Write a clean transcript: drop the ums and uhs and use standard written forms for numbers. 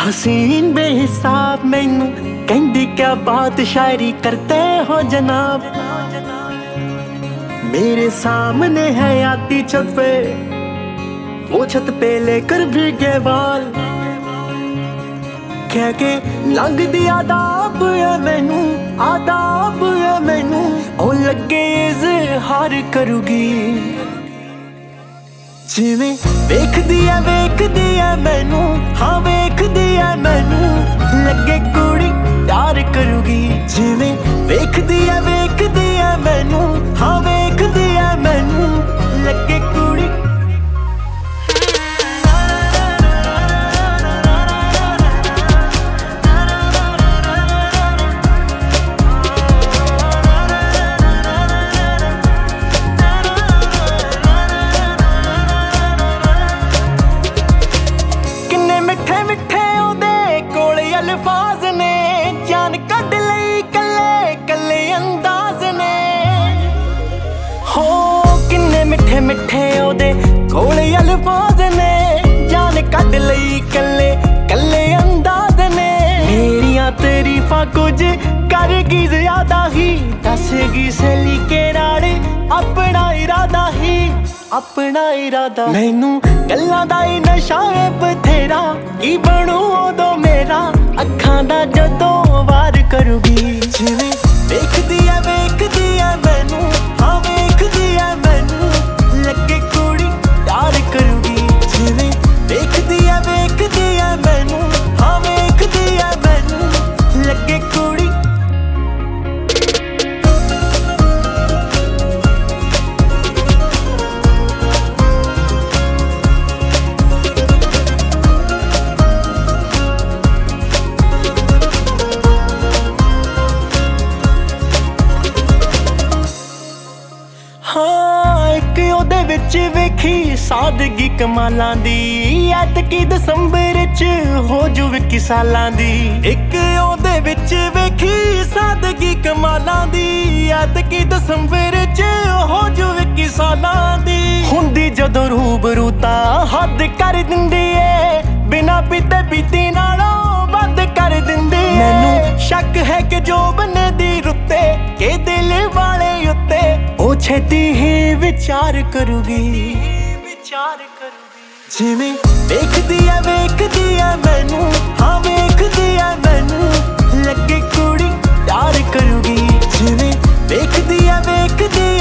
हसीन बेहिसाब मैनू कहंदी क्या बात शायरी करते हो जनाब। मेरे सामने है आती छत पे, वो छत पे लेकर भीगे बाल, कह के लंघ दी आदाब है मैनू, आदाब है मैनू, ओ लगे इज़हार करूगी। जिवें वेखदी है मैनू, हाँ वेखदी है मैनू, लगे कुड़ी प्यार करूगी। जिवें वेखदी है मैनू, हाँ वेखदी है मैनू, लगे कुड़ी। अल्फाज ने जान कढ लई कल्ले कल्ले अंदाज ने, हो किन्ने मिठे मिठे ओदे कोले अल्फाज ने, जान कढ लई कल्ले कल्ले अंदाज ने। मेरियां तारीफां कुछ करगी ज्यादा ही, दसगी सली के नाल अपना इरादा ही, अपना इरादा। मैनू गल्लां दा ही नशा है बथेरा, की बनू उदों मेरा अखां दा जदों वार करूगी। जिवें वेखदी है मैनू, हाँ वेखदी है मैनू, लगे कुड़ी प्यार करूगी। जिवें वेखदी है मैनू, हाँ वेखदी है मैनू, लगे कुड़ी। हाँ एक ओदे विच वेखी सादगी कमालां दी, ऐतकी दसंबर च हो जू 21 सालां दी। एक ओदे विच वेखी सादगी कमालां दी, ऐतकी दसंबर च हो जू 21 सालां दी। हुंदी जदों रूबरू तां हद कर दिंदी ए, बिना पीते पीती नालों वध कर दिंदी। मैनू शक है कि जो बने दी रुत्ते के दिल वाले उत्ते, ओ छेती ही विचार करूगी, विचार करूगी। जिवें वेखदी है मैनू, हाँ वेखदी है मैनू, लगे कुड़ी प्यार करूगी। जिवें वेखदी है